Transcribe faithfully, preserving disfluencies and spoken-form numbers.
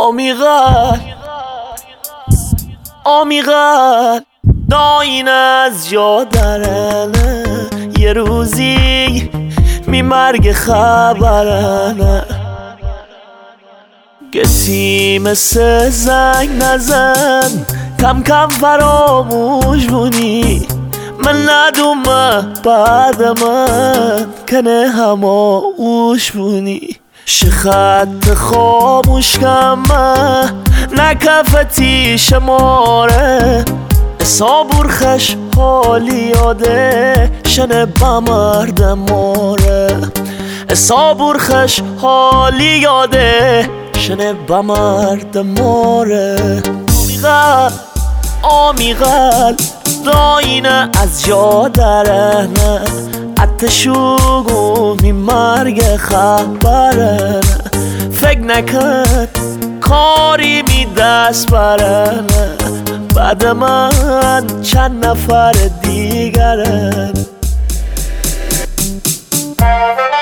آمیغل آمیغل داین از یادرنه یه روزی می مرگ خبرنه کسی مثل زنگ نزن کم کم فراموش بونی من ندومه بعد من کنه همه اوش بونی شخط خاموش کمه نکفتی شماره صابور خش حالی یاده شنه بمرد ماره صابور خش حالی یاده شنه بمرد ماره آمیغل آمیغل داینه از یادرنه اتشوگو می مرگ خبرنه فکر نکن کاری می دست برنه بعد من چند نفر دیگرن